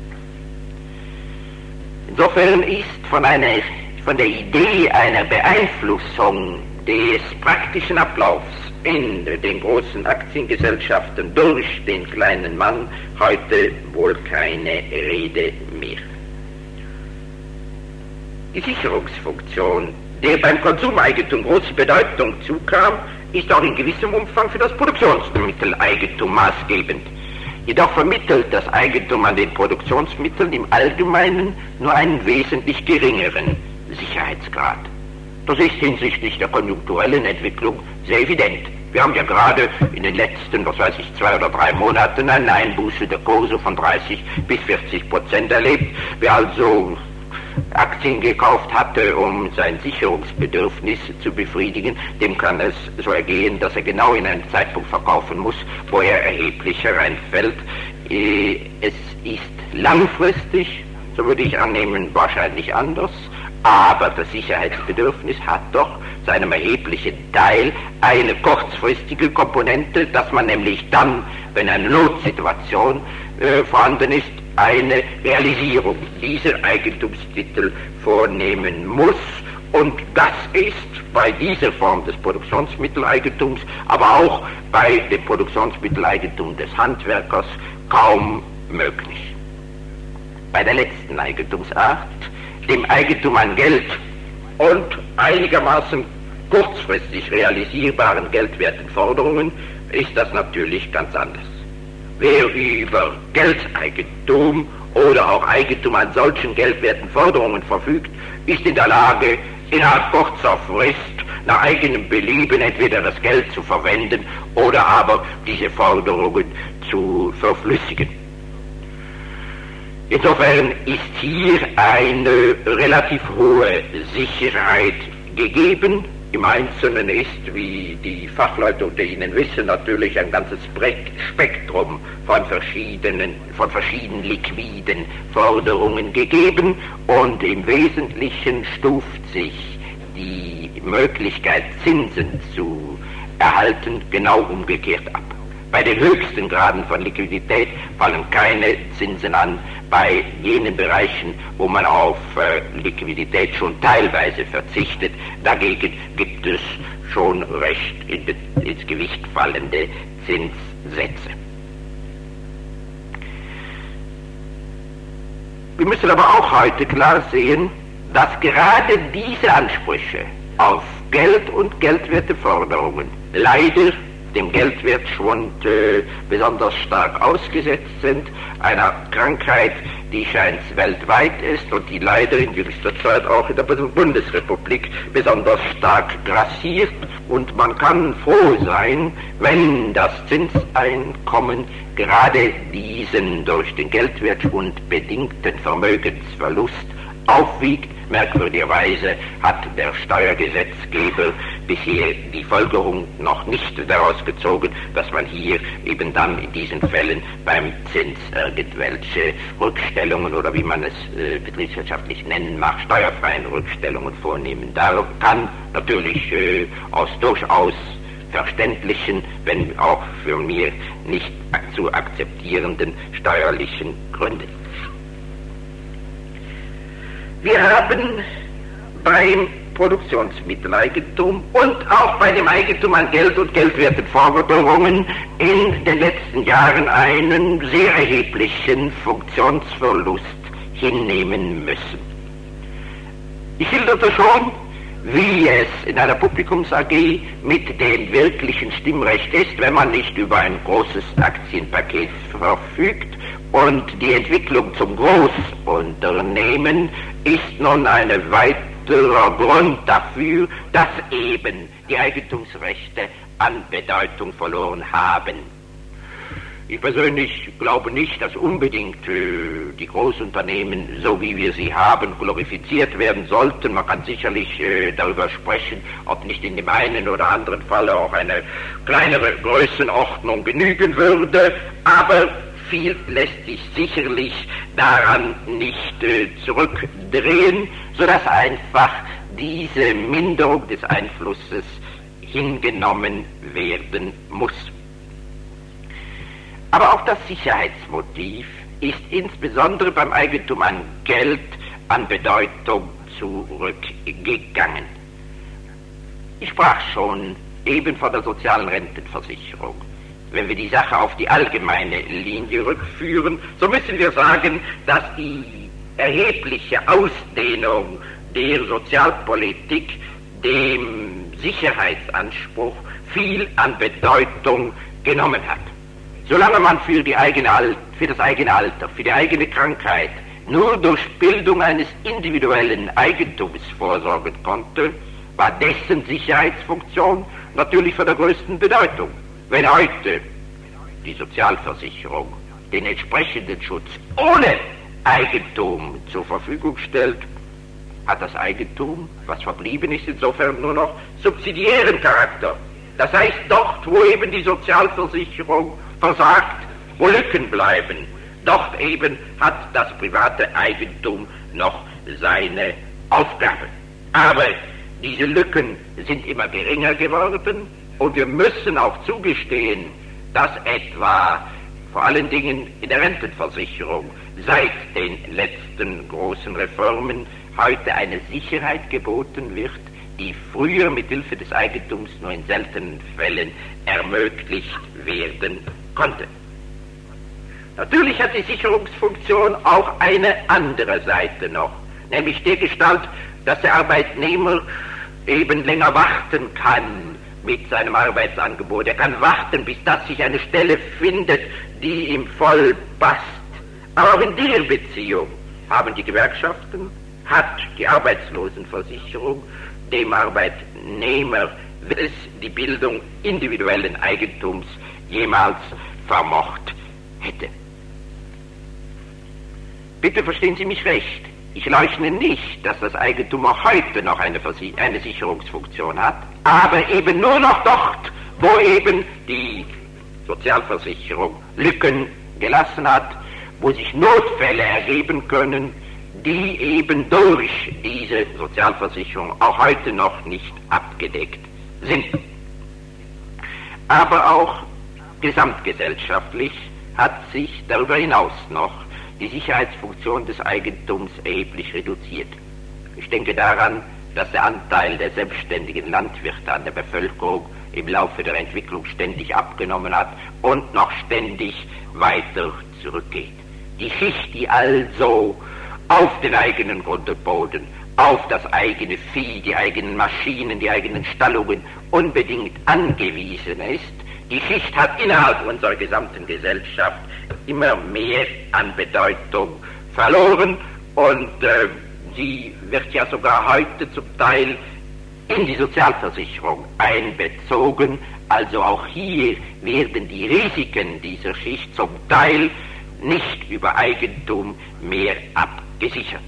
Insofern ist von der Idee einer Beeinflussung des praktischen Ablaufs in den großen Aktiengesellschaften durch den kleinen Mann heute wohl keine Rede mehr. Die Sicherungsfunktion, der beim Konsumeigentum große Bedeutung zukam, ist auch in gewissem Umfang für das Produktionsmitteleigentum maßgebend. Jedoch vermittelt das Eigentum an den Produktionsmitteln im Allgemeinen nur einen wesentlich geringeren Sicherheitsgrad. Das ist hinsichtlich der konjunkturellen Entwicklung sehr evident. Wir haben ja gerade in den letzten, 2 oder 3 Monaten eine Einbuße der Kurse von 30 bis 40% erlebt. Wer also Aktien gekauft hatte, um sein Sicherungsbedürfnis zu befriedigen, dem kann es so ergehen, dass er genau in einem Zeitpunkt verkaufen muss, wo er erheblich hereinfällt. Es ist langfristig, so würde ich annehmen, wahrscheinlich anders, aber das Sicherheitsbedürfnis hat doch zu einem erheblichen Teil eine kurzfristige Komponente, dass man nämlich dann, wenn eine Notsituation vorhanden ist, eine Realisierung dieser Eigentumstitel vornehmen muss. Und das ist bei dieser Form des Produktionsmitteleigentums, aber auch bei dem Produktionsmitteleigentum des Handwerkers kaum möglich. Bei der letzten Eigentumsart, dem Eigentum an Geld und einigermaßen kurzfristig realisierbaren geldwerten Forderungen, ist das natürlich ganz anders. Wer über Geldeigentum oder auch Eigentum an solchen geldwerten Forderungen verfügt, ist in der Lage, innerhalb kurzer Frist nach eigenem Belieben entweder das Geld zu verwenden oder aber diese Forderungen zu verflüssigen. Insofern ist hier eine relativ hohe Sicherheit gegeben. Im Einzelnen ist, wie die Fachleute unter Ihnen wissen, natürlich ein ganzes Spektrum von verschiedenen liquiden Forderungen gegeben und im Wesentlichen stuft sich die Möglichkeit, Zinsen zu erhalten, genau umgekehrt ab. Bei den höchsten Graden von Liquidität fallen keine Zinsen an. Bei jenen Bereichen, wo man auf Liquidität schon teilweise verzichtet, dagegen gibt es schon recht ins Gewicht fallende Zinssätze. Wir müssen aber auch heute klar sehen, dass gerade diese Ansprüche auf Geld und geldwerte Forderungen leider dem Geldwertschwund besonders stark ausgesetzt sind, einer Krankheit, die scheint weltweit ist und die leider in jüngster Zeit auch in der Bundesrepublik besonders stark grassiert. Und man kann froh sein, wenn das Zinseinkommen gerade diesen durch den Geldwertschwund bedingten Vermögensverlust aufwiegt. Merkwürdigerweise hat der Steuergesetzgeber bisher die Folgerung noch nicht daraus gezogen, dass man hier eben dann in diesen Fällen beim Zins irgendwelche Rückstellungen oder wie man es betriebswirtschaftlich nennen mag, steuerfreien Rückstellungen vornehmen kann. Natürlich aus durchaus verständlichen, wenn auch für mir nicht zu akzeptierenden steuerlichen Gründen. Wir haben beim Produktionsmitteleigentum und auch bei dem Eigentum an Geld und geldwerten Forderungen in den letzten Jahren einen sehr erheblichen Funktionsverlust hinnehmen müssen. Ich schilderte schon, wie es in einer Publikums-AG mit dem wirklichen Stimmrecht ist, wenn man nicht über ein großes Aktienpaket verfügt. Und die Entwicklung zum Großunternehmen ist nun ein weiterer Grund dafür, dass eben die Eigentumsrechte an Bedeutung verloren haben. Ich persönlich glaube nicht, dass unbedingt die Großunternehmen, so wie wir sie haben, glorifiziert werden sollten. Man kann sicherlich darüber sprechen, ob nicht in dem einen oder anderen Falle auch eine kleinere Größenordnung genügen würde, aber viel lässt sich sicherlich daran nicht zurückdrehen, sodass einfach diese Minderung des Einflusses hingenommen werden muss. Aber auch das Sicherheitsmotiv ist insbesondere beim Eigentum an Geld an Bedeutung zurückgegangen. Ich sprach schon eben von der sozialen Rentenversicherung. Wenn wir die Sache auf die allgemeine Linie rückführen, so müssen wir sagen, dass die erhebliche Ausdehnung der Sozialpolitik dem Sicherheitsanspruch viel an Bedeutung genommen hat. Solange man für das eigene Alter, für die eigene Krankheit nur durch Bildung eines individuellen Eigentums vorsorgen konnte, war dessen Sicherheitsfunktion natürlich von der größten Bedeutung. Wenn heute die Sozialversicherung den entsprechenden Schutz ohne Eigentum zur Verfügung stellt, hat das Eigentum, was verblieben ist, insofern nur noch subsidiären Charakter. Das heißt, dort, wo eben die Sozialversicherung versagt, wo Lücken bleiben, dort eben hat das private Eigentum noch seine Aufgabe. Aber diese Lücken sind immer geringer geworden und wir müssen auch zugestehen, dass etwa vor allen Dingen in der Rentenversicherung seit den letzten großen Reformen heute eine Sicherheit geboten wird, die früher mit Hilfe des Eigentums nur in seltenen Fällen ermöglicht werden konnte. Natürlich hat die Sicherungsfunktion auch eine andere Seite noch, nämlich der Gestalt, dass der Arbeitnehmer eben länger warten kann mit seinem Arbeitsangebot. Er kann warten, bis das sich eine Stelle findet, die ihm voll passt. Aber auch in der Beziehung haben die Gewerkschaften, hat die Arbeitslosenversicherung dem Arbeitnehmer, wenn es die Bildung individuellen Eigentums jemals vermocht hätte. Bitte verstehen Sie mich recht. Ich leugne nicht, dass das Eigentum auch heute noch eine Sicherungsfunktion hat, aber eben nur noch dort, wo eben die Sozialversicherung Lücken gelassen hat, wo sich Notfälle ergeben können, die eben durch diese Sozialversicherung auch heute noch nicht abgedeckt sind. Aber auch gesamtgesellschaftlich hat sich darüber hinaus noch die Sicherheitsfunktion des Eigentums erheblich reduziert. Ich denke daran, dass der Anteil der selbstständigen Landwirte an der Bevölkerung im Laufe der Entwicklung ständig abgenommen hat und noch ständig weiter zurückgeht. Die Schicht, die also auf den eigenen Grund und Boden, auf das eigene Vieh, die eigenen Maschinen, die eigenen Stallungen unbedingt angewiesen ist, die Schicht hat innerhalb unserer gesamten Gesellschaft immer mehr an Bedeutung verloren und sie wird ja sogar heute zum Teil in die Sozialversicherung einbezogen. Also auch hier werden die Risiken dieser Schicht zum Teil nicht über Eigentum mehr abgesichert.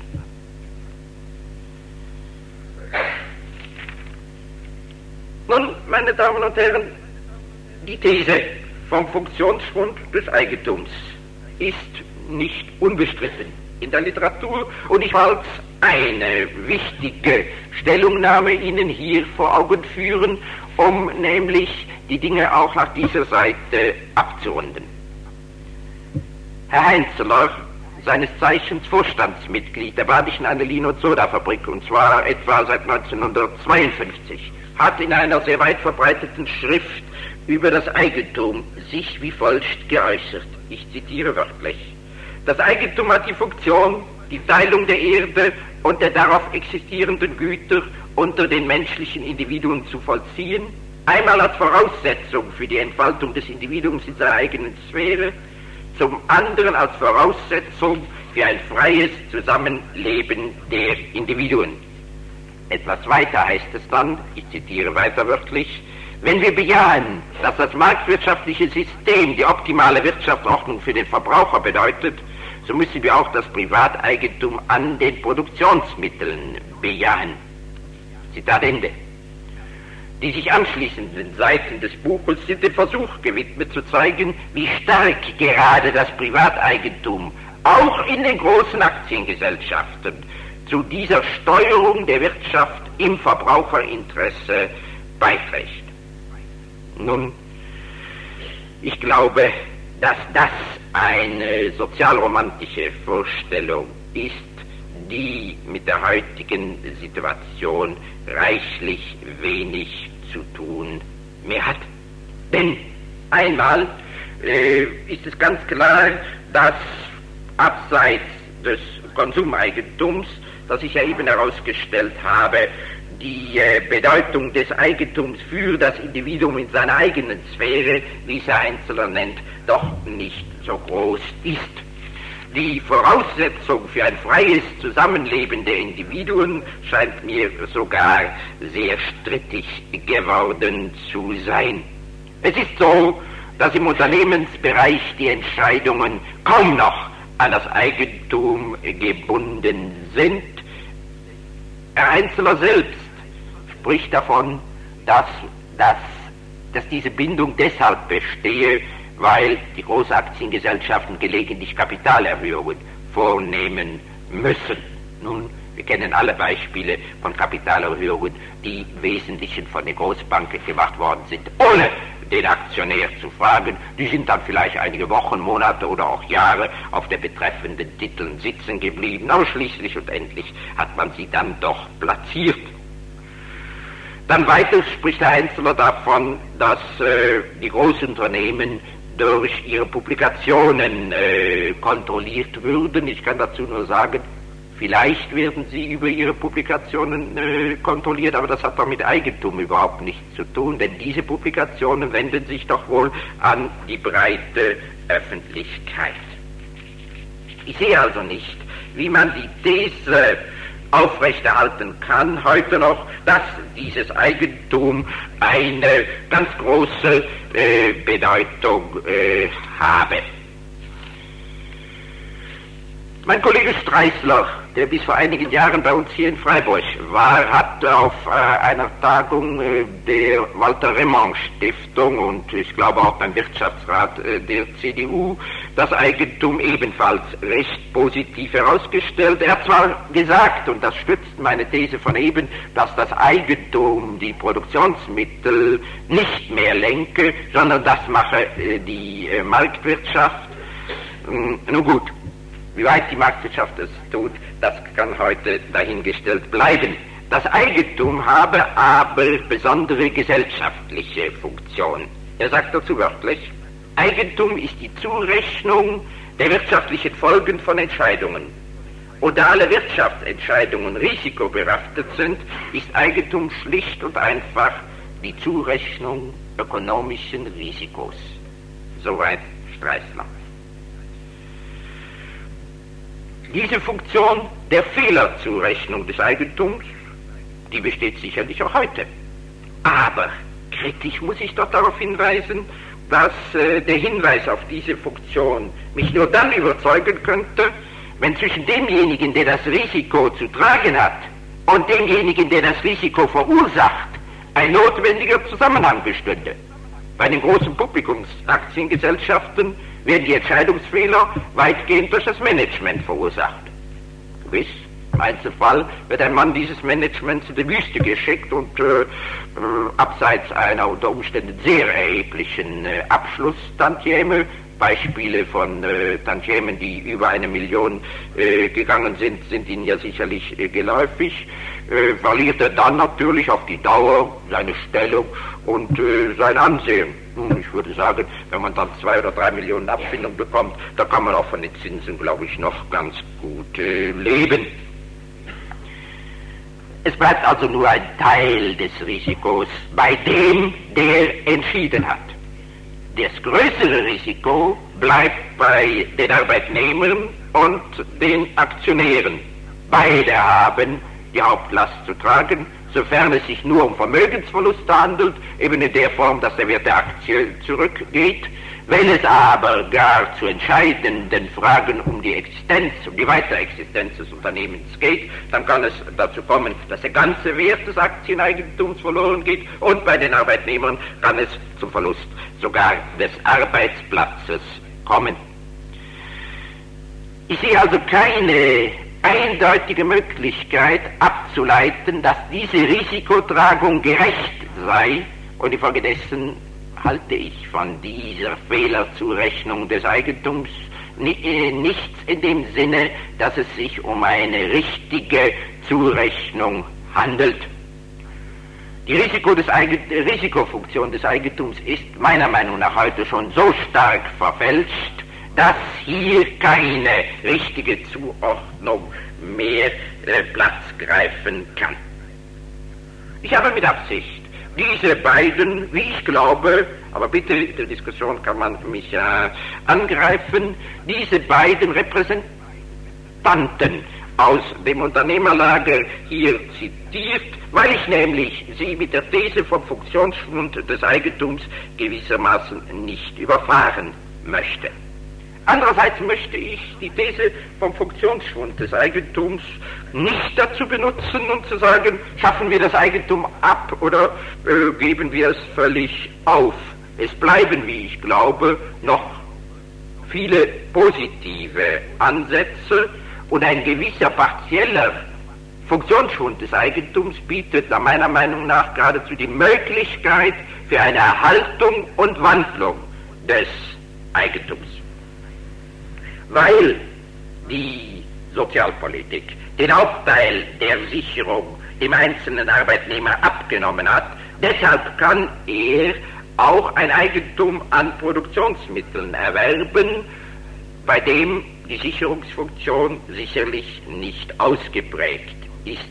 Nun, meine Damen und Herren, die These vom Funktionsschwund des Eigentums ist nicht unbestritten in der Literatur und ich will als eine wichtige Stellungnahme Ihnen hier vor Augen führen, um nämlich die Dinge auch nach dieser Seite abzurunden. Herr Heinzeler, seines Zeichens Vorstandsmitglied der Badischen Anilin- und Sodafabrik, und zwar etwa seit 1952, hat in einer sehr weit verbreiteten Schrift über das Eigentum sich wie folgt geäußert. Ich zitiere wörtlich. Das Eigentum hat die Funktion, die Teilung der Erde und der darauf existierenden Güter unter den menschlichen Individuen zu vollziehen, einmal als Voraussetzung für die Entfaltung des Individuums in seiner eigenen Sphäre, zum anderen als Voraussetzung für ein freies Zusammenleben der Individuen. Etwas weiter heißt es dann, ich zitiere weiter wörtlich, Wenn wir bejahen, dass das marktwirtschaftliche System die optimale Wirtschaftsordnung für den Verbraucher bedeutet, so müssen wir auch das Privateigentum an den Produktionsmitteln bejahen. Zitat Ende. Die sich anschließenden Seiten des Buches sind dem Versuch gewidmet zu zeigen, wie stark gerade das Privateigentum auch in den großen Aktiengesellschaften zu dieser Steuerung der Wirtschaft im Verbraucherinteresse beiträgt. Nun, ich glaube, dass das eine sozialromantische Vorstellung ist, die mit der heutigen Situation reichlich wenig zu tun mehr hat. Denn einmal ist es ganz klar, dass abseits des Konsumeigentums, das ich ja eben herausgestellt habe, die Bedeutung des Eigentums für das Individuum in seiner eigenen Sphäre, wie es Herr Heinzeler nennt, doch nicht so groß ist. Die Voraussetzung für ein freies Zusammenleben der Individuen scheint mir sogar sehr strittig geworden zu sein. Es ist so, dass im Unternehmensbereich die Entscheidungen kaum noch an das Eigentum gebunden sind. Herr Heinzeler selbst spricht davon, dass diese Bindung deshalb bestehe, weil die Großaktiengesellschaften gelegentlich Kapitalerhöhungen vornehmen müssen. Nun, wir kennen alle Beispiele von Kapitalerhöhungen, die im Wesentlichen von den Großbanken gemacht worden sind, ohne den Aktionär zu fragen. Die sind dann vielleicht einige Wochen, Monate oder auch Jahre auf den betreffenden Titeln sitzen geblieben, aber schließlich und endlich hat man sie dann doch platziert. Dann weiter spricht Herr Heinzeler davon, dass die Großunternehmen durch ihre Publikationen kontrolliert würden. Ich kann dazu nur sagen, vielleicht werden sie über ihre Publikationen kontrolliert, aber das hat doch mit Eigentum überhaupt nichts zu tun, denn diese Publikationen wenden sich doch wohl an die breite Öffentlichkeit. Ich sehe also nicht, wie man die These aufrechterhalten kann, heute noch, dass dieses Eigentum eine ganz große Bedeutung habe. Mein Kollege Streisler, der bis vor einigen Jahren bei uns hier in Freiburg war, hat auf einer Tagung der Walter-Remond-Stiftung und ich glaube auch beim Wirtschaftsrat der CDU das Eigentum ebenfalls recht positiv herausgestellt. Er hat zwar gesagt, und das stützt meine These von eben, dass das Eigentum die Produktionsmittel nicht mehr lenke, sondern das mache die Marktwirtschaft. Nun gut. Wie weit die Marktwirtschaft es tut, das kann heute dahingestellt bleiben. Das Eigentum habe aber besondere gesellschaftliche Funktion. Er sagt dazu wörtlich, Eigentum ist die Zurechnung der wirtschaftlichen Folgen von Entscheidungen. Und da alle Wirtschaftsentscheidungen risikobehaftet sind, ist Eigentum schlicht und einfach die Zurechnung ökonomischen Risikos. Soweit Streisler. Diese Funktion der Fehlerzurechnung des Eigentums, die besteht sicherlich auch heute. Aber kritisch muss ich doch darauf hinweisen, dass der Hinweis auf diese Funktion mich nur dann überzeugen könnte, wenn zwischen demjenigen, der das Risiko zu tragen hat, und demjenigen, der das Risiko verursacht, ein notwendiger Zusammenhang bestünde. Bei den großen Publikumsaktiengesellschaften werden die Entscheidungsfehler weitgehend durch das Management verursacht. Gewiss, im Einzelfall wird ein Mann dieses Managements in die Wüste geschickt und abseits einer unter Umständen sehr erheblichen Abschlusstantieme, Beispiele von Tantiemen, die über 1 Million gegangen sind Ihnen ja sicherlich geläufig, verliert er dann natürlich auf die Dauer seine Stellung und sein Ansehen. Nun, ich würde sagen, wenn man dann 2 oder 3 Millionen Abfindung bekommt, da kann man auch von den Zinsen, glaube ich, noch ganz gut leben. Es bleibt also nur ein Teil des Risikos bei dem, der entschieden hat. Das größere Risiko bleibt bei den Arbeitnehmern und den Aktionären. Beide haben die Hauptlast zu tragen, sofern es sich nur um Vermögensverluste handelt, eben in der Form, dass der Wert der Aktie zurückgeht. Wenn es aber gar zu entscheidenden Fragen um die Existenz, um die Weiterexistenz des Unternehmens geht, dann kann es dazu kommen, dass der ganze Wert des Aktieneigentums verloren geht, und bei den Arbeitnehmern kann es zum Verlust sogar des Arbeitsplatzes kommen. Ich sehe also keine eindeutige Möglichkeit abzuleiten, dass diese Risikotragung gerecht sei, und infolgedessen halte ich von dieser Fehlerzurechnung des Eigentums nichts in dem Sinne, dass es sich um eine richtige Zurechnung handelt. Die Risikofunktion des Eigentums ist meiner Meinung nach heute schon so stark verfälscht, dass hier keine richtige Zuordnung mehr Platz greifen kann. Ich habe mit Absicht diese beiden, wie ich glaube, aber bitte in der Diskussion kann man mich angreifen, diese beiden Repräsentanten aus dem Unternehmerlager hier zitiert, weil ich nämlich sie mit der These vom Funktionsschwund des Eigentums gewissermaßen nicht überfahren möchte. Andererseits möchte ich die These vom Funktionsschwund des Eigentums nicht dazu benutzen, um zu sagen, schaffen wir das Eigentum ab oder geben wir es völlig auf. Es bleiben, wie ich glaube, noch viele positive Ansätze, und ein gewisser partieller Funktionsschwund des Eigentums bietet meiner Meinung nach geradezu die Möglichkeit für eine Erhaltung und Wandlung des Eigentums. Weil die Sozialpolitik den Hauptteil der Sicherung dem einzelnen Arbeitnehmer abgenommen hat, deshalb kann er auch ein Eigentum an Produktionsmitteln erwerben, bei dem die Sicherungsfunktion sicherlich nicht ausgeprägt ist.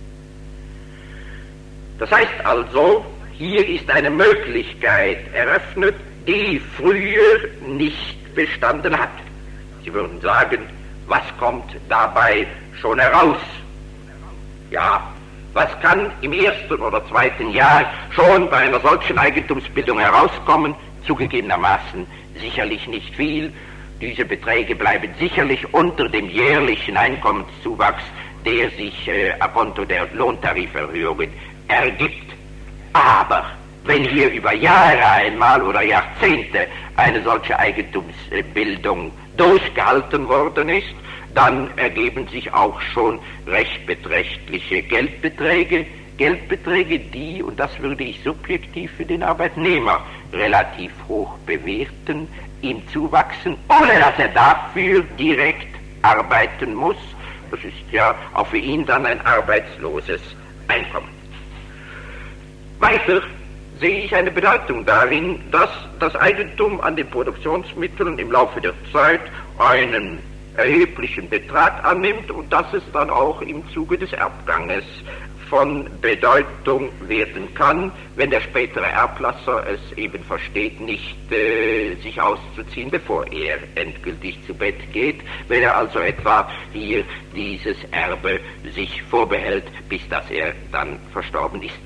Das heißt also, hier ist eine Möglichkeit eröffnet, die früher nicht bestanden hat. Sie würden sagen, was kommt dabei schon heraus? Ja, was kann im ersten oder zweiten Jahr schon bei einer solchen Eigentumsbildung herauskommen? Zugegebenermaßen sicherlich nicht viel. Diese Beträge bleiben sicherlich unter dem jährlichen Einkommenszuwachs, der sich a conto der Lohntariferhöhungen ergibt. Aber wenn hier über Jahre einmal oder Jahrzehnte eine solche Eigentumsbildung durchgehalten worden ist, dann ergeben sich auch schon recht beträchtliche Geldbeträge, die, und das würde ich subjektiv für den Arbeitnehmer relativ hoch bewerten, ihm zuwachsen, ohne dass er dafür direkt arbeiten muss. Das ist ja auch für ihn dann ein arbeitsloses Einkommen. Weiter sehe ich eine Bedeutung darin, dass das Eigentum an den Produktionsmitteln im Laufe der Zeit einen erheblichen Betrag annimmt und dass es dann auch im Zuge des Erbganges von Bedeutung werden kann, wenn der spätere Erblasser es eben versteht, nicht sich auszuziehen, bevor er endgültig zu Bett geht, wenn er also etwa hier dieses Erbe sich vorbehält, bis dass er dann verstorben ist.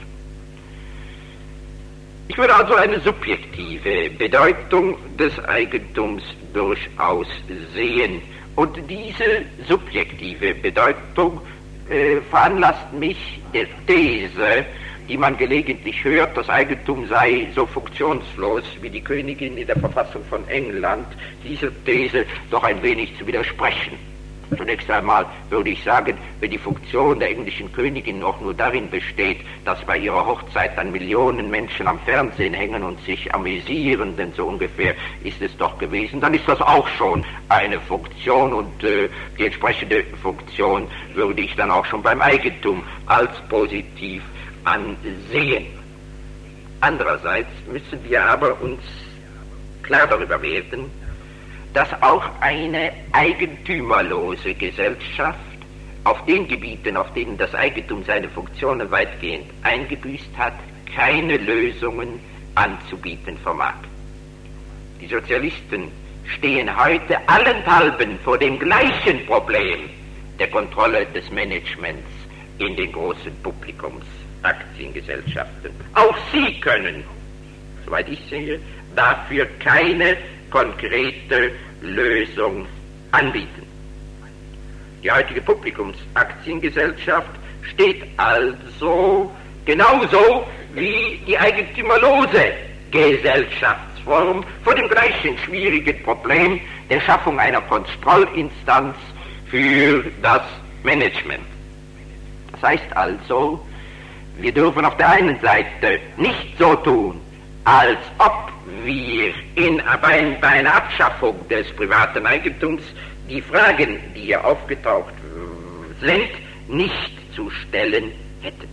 Ich würde also eine subjektive Bedeutung des Eigentums durchaus sehen, und diese subjektive Bedeutung veranlasst mich der These, die man gelegentlich hört, das Eigentum sei so funktionslos wie die Königin in der Verfassung von England, dieser These doch ein wenig zu widersprechen. Zunächst einmal würde ich sagen, wenn die Funktion der englischen Königin auch nur darin besteht, dass bei ihrer Hochzeit dann Millionen Menschen am Fernsehen hängen und sich amüsieren, denn so ungefähr ist es doch gewesen, dann ist das auch schon eine Funktion, und die entsprechende Funktion würde ich dann auch schon beim Eigentum als positiv ansehen. Andererseits müssen wir aber uns klar darüber werden, dass auch eine eigentümerlose Gesellschaft auf den Gebieten, auf denen das Eigentum seine Funktionen weitgehend eingebüßt hat, keine Lösungen anzubieten vermag. Die Sozialisten stehen heute allenthalben vor dem gleichen Problem der Kontrolle des Managements in den großen Publikumsvermögen. Aktiengesellschaften. Auch sie können, soweit ich sehe, dafür keine konkrete Lösung anbieten. Die heutige Publikumsaktiengesellschaft steht also genauso wie die eigentümerlose Gesellschaftsform vor dem gleichen schwierigen Problem der Schaffung einer Kontrollinstanz für das Management. Das heißt also, wir dürfen auf der einen Seite nicht so tun, als ob wir bei einer Abschaffung des privaten Eigentums die Fragen, die hier aufgetaucht sind, nicht zu stellen hätten.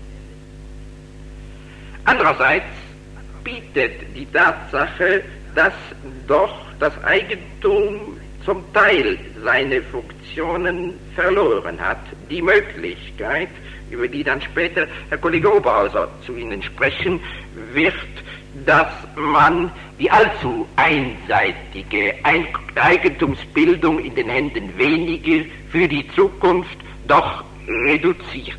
Andererseits bietet die Tatsache, dass doch das Eigentum zum Teil seine Funktionen verloren hat, die Möglichkeit, über die dann später Herr Kollege Oberhauser zu Ihnen sprechen wird, dass man die allzu einseitige Eigentumsbildung in den Händen weniger für die Zukunft doch reduziert.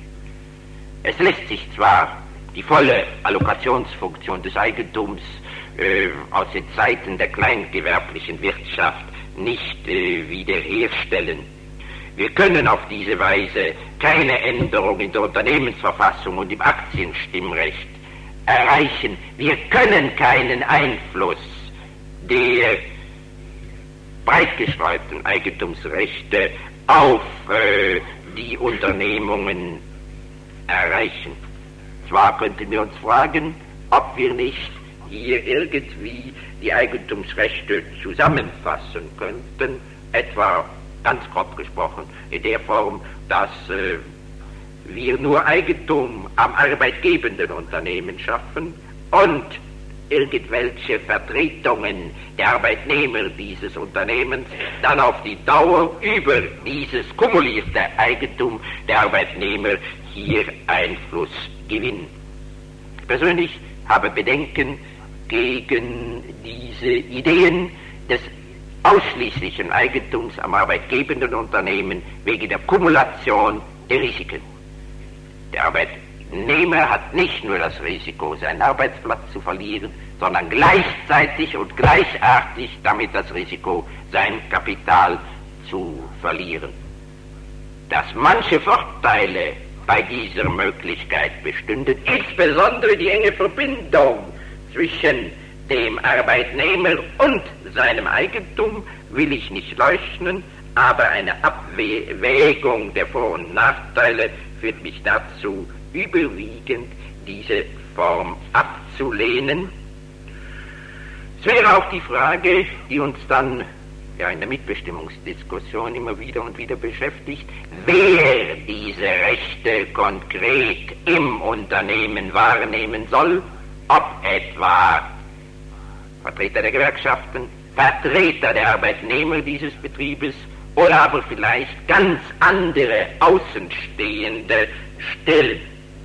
Es lässt sich zwar die volle Allokationsfunktion des Eigentums aus den Zeiten der kleingewerblichen Wirtschaft nicht wiederherstellen. Wir können auf diese Weise keine Änderung in der Unternehmensverfassung und im Aktienstimmrecht erreichen. Wir können keinen Einfluss der breit gestreuten Eigentumsrechte auf die Unternehmungen erreichen. Zwar könnten wir uns fragen, ob wir nicht hier irgendwie die Eigentumsrechte zusammenfassen könnten, etwa ganz grob gesprochen in der Form, dass wir nur Eigentum am arbeitgebenden Unternehmen schaffen und irgendwelche Vertretungen der Arbeitnehmer dieses Unternehmens dann auf die Dauer über dieses kumulierte Eigentum der Arbeitnehmer hier Einfluss gewinnen. Ich persönlich habe Bedenken gegen diese Ideen des ausschließlichen Eigentums am arbeitgebenden Unternehmen wegen der Kumulation der Risiken. Der Arbeitnehmer hat nicht nur das Risiko, seinen Arbeitsplatz zu verlieren, sondern gleichzeitig und gleichartig damit das Risiko, sein Kapital zu verlieren. Dass manche Vorteile bei dieser Möglichkeit bestünden, insbesondere die enge Verbindung zwischen dem Arbeitnehmer und seinem Eigentum, will ich nicht leugnen, aber eine Abwägung der Vor- und Nachteile führt mich dazu, überwiegend diese Form abzulehnen. Es wäre auch die Frage, die uns dann in der Mitbestimmungsdiskussion immer wieder und wieder beschäftigt, wer diese Rechte konkret im Unternehmen wahrnehmen soll, ob etwa Vertreter der Gewerkschaften, Vertreter der Arbeitnehmer dieses Betriebes oder aber vielleicht ganz andere außenstehende Stellen.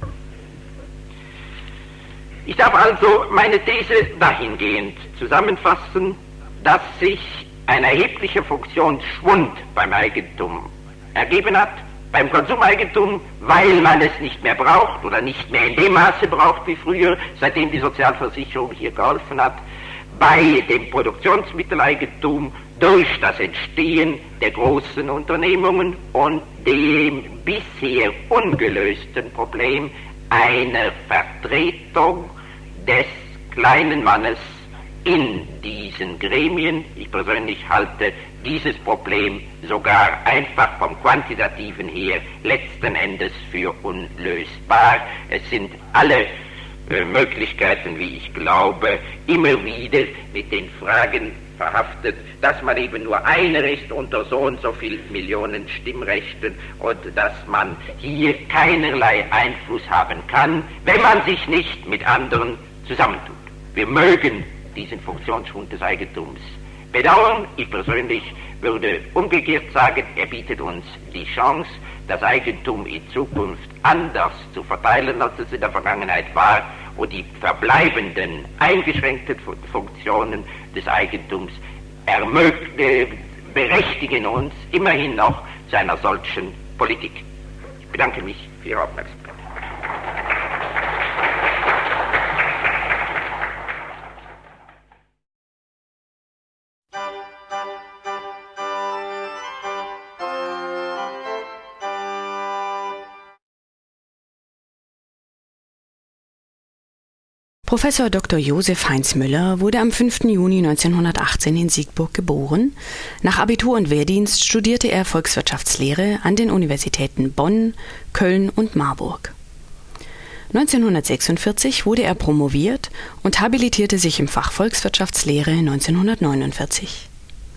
Ich darf also meine These dahingehend zusammenfassen, dass sich ein erheblicher Funktionsschwund beim Eigentum ergeben hat, beim Konsumeigentum, weil man es nicht mehr braucht oder nicht mehr in dem Maße braucht wie früher, seitdem die Sozialversicherung hier geholfen hat, bei dem Produktionsmitteleigentum durch das Entstehen der großen Unternehmungen und dem bisher ungelösten Problem einer Vertretung des kleinen Mannes in diesen Gremien. Ich persönlich halte dieses Problem sogar einfach vom Quantitativen her letzten Endes für unlösbar. Es sind alle Möglichkeiten, wie ich glaube, immer wieder mit den Fragen verhaftet, dass man eben nur einer ist unter so und so viel Millionen Stimmrechten und dass man hier keinerlei Einfluss haben kann, wenn man sich nicht mit anderen zusammentut. Wir mögen diesen Funktionsschwund des Eigentums bedauern. Ich persönlich würde umgekehrt sagen, er bietet uns die Chance, das Eigentum in Zukunft anders zu verteilen, als es in der Vergangenheit war, und die verbleibenden eingeschränkten Funktionen des Eigentums berechtigen uns immerhin noch zu einer solchen Politik. Ich bedanke mich für Ihre Aufmerksamkeit. Professor Dr. Josef Heinz Müller wurde am 5. Juni 1918 in Siegburg geboren. Nach Abitur und Wehrdienst studierte er Volkswirtschaftslehre an den Universitäten Bonn, Köln und Marburg. 1946 wurde er promoviert und habilitierte sich im Fach Volkswirtschaftslehre 1949.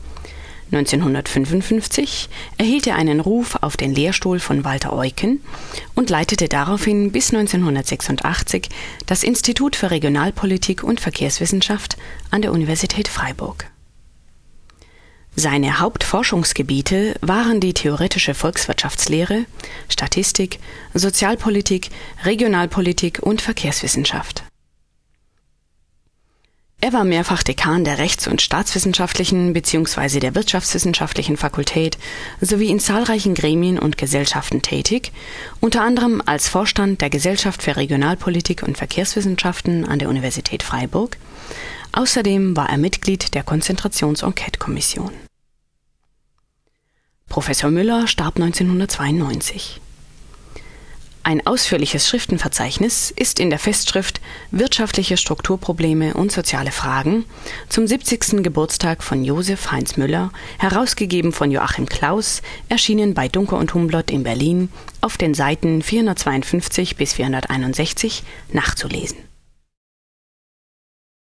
1955 erhielt er einen Ruf auf den Lehrstuhl von Walter Eucken und leitete daraufhin bis 1986 das Institut für Regionalpolitik und Verkehrswissenschaft an der Universität Freiburg. Seine Hauptforschungsgebiete waren die theoretische Volkswirtschaftslehre, Statistik, Sozialpolitik, Regionalpolitik und Verkehrswissenschaft. Er war mehrfach Dekan der Rechts- und Staatswissenschaftlichen bzw. der Wirtschaftswissenschaftlichen Fakultät sowie in zahlreichen Gremien und Gesellschaften tätig, unter anderem als Vorstand der Gesellschaft für Regionalpolitik und Verkehrswissenschaften an der Universität Freiburg. Außerdem war er Mitglied der Konzentrations-Enquete-Kommission. Professor Müller starb 1992. Ein ausführliches Schriftenverzeichnis ist in der Festschrift Wirtschaftliche Strukturprobleme und soziale Fragen zum 70. Geburtstag von Josef Heinz Müller, herausgegeben von Joachim Klaus, erschienen bei Duncker und Humblot in Berlin, auf den Seiten 452 bis 461 nachzulesen.